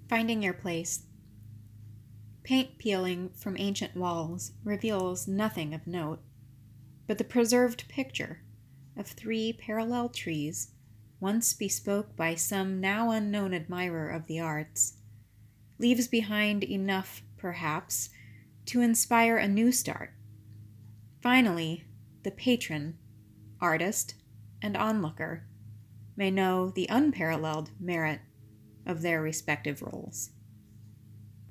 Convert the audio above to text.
Finding your place. Paint peeling from ancient walls reveals nothing of note, but the preserved picture of 3 parallel trees, once bespoke by some now unknown admirer of the arts, leaves behind enough, perhaps, to inspire a new start. Finally, the patron, artist, and onlooker may know the unparalleled merit of their respective roles.